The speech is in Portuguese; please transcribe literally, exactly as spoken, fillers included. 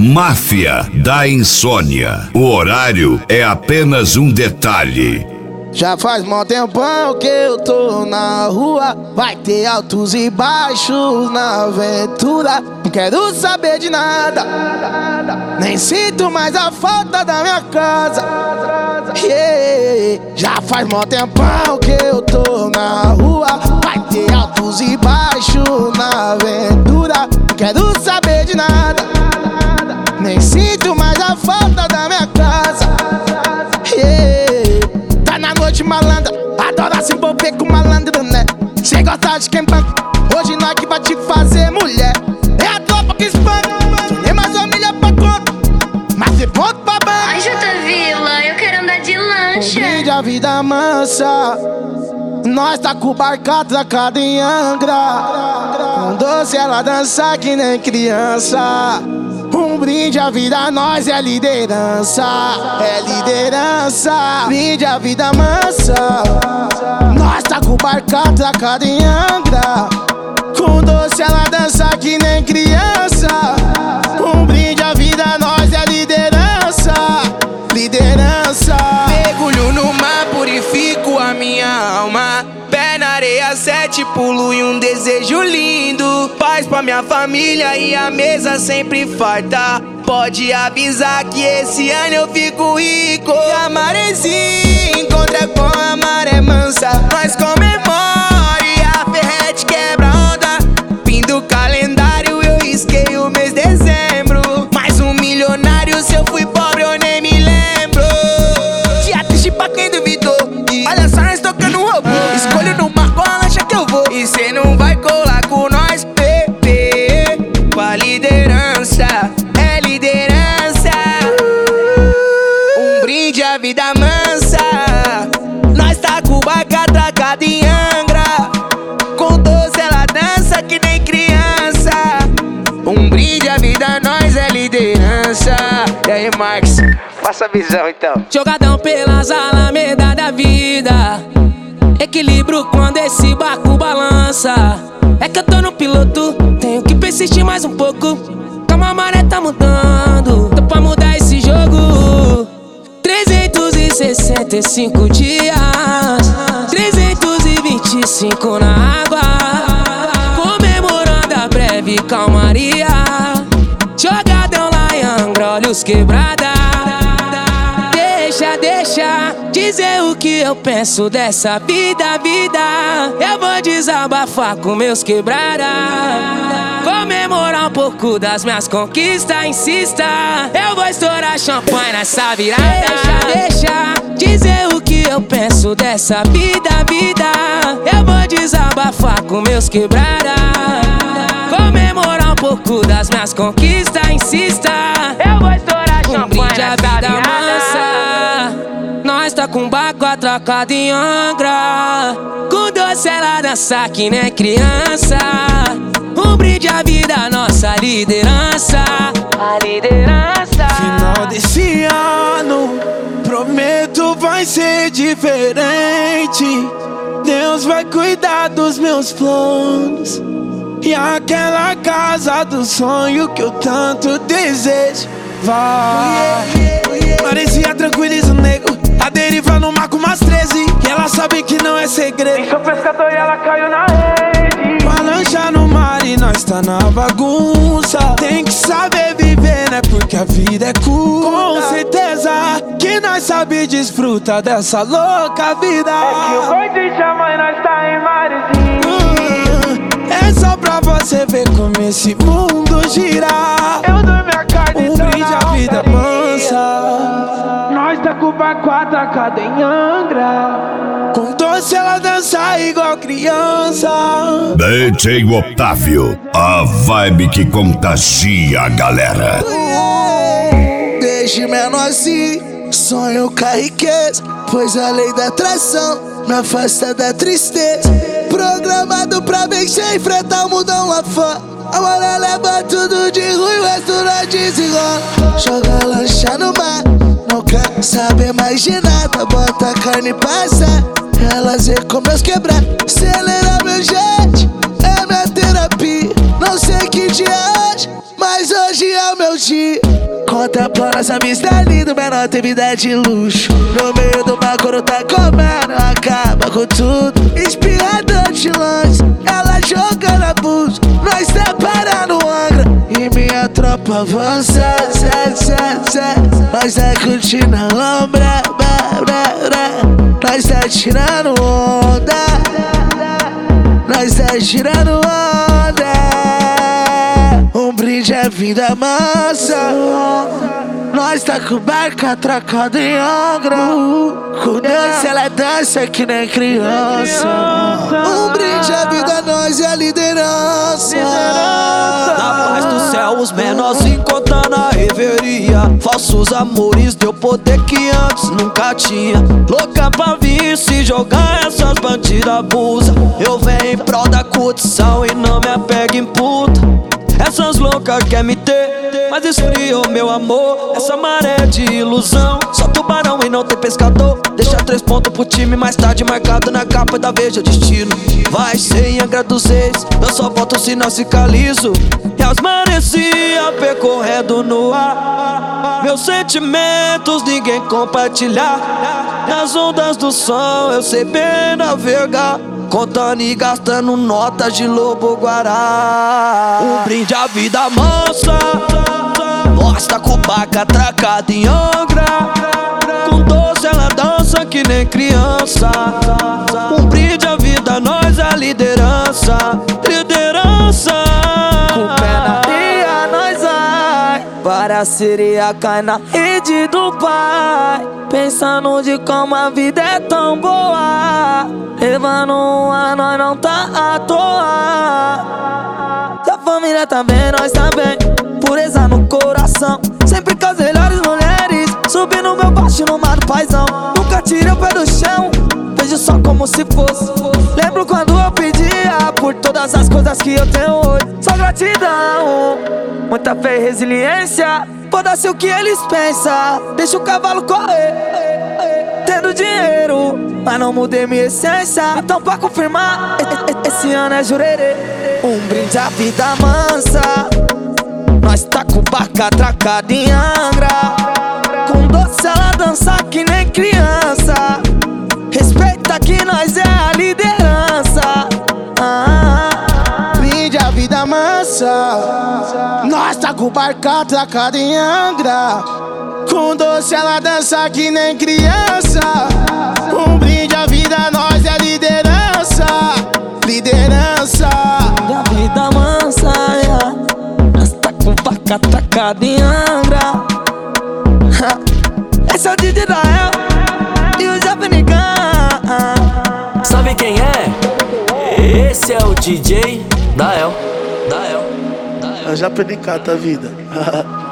Máfia da Insônia. O horário é apenas um detalhe. Já faz mó tempão que eu tô na rua. Vai ter altos e baixos na aventura. Não quero saber de nada, nem sinto mais a falta da minha casa. Yeah. Já faz mó tempão que eu tô na rua. Vai ter altos e baixos na aventura. Não quero saber de nada, nem sinto mais a falta da minha casa. Yeah. Tá na noite malandra, adora se envolver com malandro, né? Cê gosta de quem banca, hoje nós que vai te fazer mulher. É a tropa que espanca, nem mais humilha pra conta, mas de ponto pra banca. Ai, Jota Vila, eu quero andar de lancha. Um a vida mansa, nós tá com o barco atracado em Angra. Com doce ela dança que nem criança. Um brinde à vida, nós é liderança. É liderança. Brinde à vida mansa, nós tá com o barco atracado em Angra. Com doce ela dança que nem criança. Um brinde à vida, nós é liderança. Liderança. Mergulho no mar, purifico a minha alma. Pé na areia, sete pulo e um desejo lindo. Paz pra minha família e a mesa sempre farta. Pode avisar que esse ano eu fico rico. E a maresia encontra com a maré mansa. Nós comemora e a ferrete quebra onda. Fim do calendário eu risquei o mês de dezembro. Mais um milionário, se eu fui pobre eu nem me lembro. Dia triste pra quem duvidou. E olha só nós tocando um robô. Escolho no mar qual a lancha que eu vou. E cê não vai colar com nós, bebê. Com a liderança, é liderança. Um brinde à vida mansa. Nós tá com o barco atracado em Angra. Com doce ela dança que nem criança. Um brinde à vida, nós é liderança. E aí, Marcos, passa a visão então. Jogadão pelas alamedas da vida. Equilíbrio quando esse barco balança. É que eu tô no piloto, tenho que persistir mais um pouco. Calma, a maré tá mudando, tô pra mudar esse jogo. Trezentos e sessenta e cinco dias, trezentos e vinte e cinco na água. Comemorando a breve calmaria. Jogadão lá em Angra, olhos quebrada. Deixa, deixa dizer o que eu penso dessa vida, vida. Eu vou desabafar com meus quebrada. Comemorar um pouco das minhas conquistas, insista. Eu vou estourar champanhe nessa virada. Deixa, deixa dizer o que eu penso dessa vida, vida. Eu vou desabafar com meus quebrada. Comemorar um pouco das minhas conquistas, insista. Eu vou estourar champanhe nessa virada. Nós tá com o barco atracado em Angra. Com doce ela dança que nem criança. Um brinde à vida, nossa liderança. A liderança. Final desse ano, prometo vai ser diferente. Deus vai cuidar dos meus planos. E aquela casa do sonho que eu tanto desejo vai. Parecia tranquiliza o nego. A deriva no mar com umas treze. E ela sabe que não é segredo. E sou pescador e ela caiu na rede. Uma lancha no mar e nós tá na bagunça. Tem que saber viver, né? Porque a vida é curta. Com certeza que nós sabe desfrutar dessa louca vida. É que o boi te chama e nós tá em maresia. uh, É só pra você ver como esse mundo gira. Eu dou minha carne um brinde à vida mansa. Nós tá com o barco atracado em Angra. Com doce ela dança igual criança. D J Otávio, a vibe que contagia a galera. Desde menor assim, sonho com a riqueza, pois a lei da atração me afasta da tristeza. Programado pra vencer e enfrentar o mundão lá fora. A maré leva tudo de ruim, o resto não desenrola. Joga lancha no mar, não quer saber mais de nada. Bota a carne pra assar, elas vê como meus quebrar. Acelera meu jet, é minha terapia. Não sei que dia é hoje, mas hoje é o meu dia. Muita plana, essa vista é linda, menor tem vida de luxo. No meio do macro tá comendo, acaba com tudo. Espirrador de lanche, ela jogando abuso. Nós tá parando Angra e minha tropa avança, zé, zé, zé. Nós tá curtindo a lombra, blá, blá, blá. Nós tá tirando onda, nós tá tirando onda. Um brinde é vida mansa. Nós tá com barca atracada em Angra. Com dança ela dança que nem criança. Um brinde é vida, nós é a liderança. Na paz do céu os menorzinhos contando a reveria. Falsos amores deu poder que antes nunca tinha. Louca pra vir se jogar essas bandidas abusa. Eu venho em prol da curtição e não me apego em puta. Essas loucas quer me ter, mas esfriou meu amor. Essa maré de ilusão, só tubarão e não tem pescador. Deixa três pontos pro time, mais tarde marcado na capa da Veja Destino. Vai ser em Angra dos Reis, eu só volto se não ficar liso. E as maresia percorrendo no ar. Meus sentimentos ninguém compartilhar. Nas ondas do som eu sei bem navegar, contando e gastando notas de lobo guará. Um brinde à vida mansa. Nós tá com barca atracada em Angra. Com doce ela dança que nem criança. Um brinde à vida, nós é a liderança. Liderança. Com pé na areia nós vai, para a sereia cai na rede do pai. Pensando de como a vida é tão boa, levando um ar, nós não tá à toa. Se a família tá bem, nós tá bem. Pureza no coração, sempre com as melhores mulheres. Subindo meu baixo no mar do paizão. Nunca tirei o pé do chão, vejo só como se fosse. Lembro quando eu pedia por todas as coisas que eu tenho hoje. Só gratidão, muita fé e resiliência. Foda-se o que eles pensam, deixa o cavalo correr. Tendo dinheiro, mas não mudei minha essência. Então pra confirmar, esse ano é jurerê. Um brinde à vida mansa. Nós tá com barca atracada em Angra. Com doce ela dança que nem criança. Respeita que nós é a liderança. ah, Brinde a vida mansa. Nós tá com barca atracada em Angra. Com doce ela dança que nem criança. Um brinde a vida, nós é liderança. Liderança. Da vida mansa, yeah. Nós tá com barca atracada em Angra. Esse é o D J Dael e o Zé Fenigan. Sabe quem é? Esse é o D J Dael. Dael. Dael. Eu já perdi cada vida.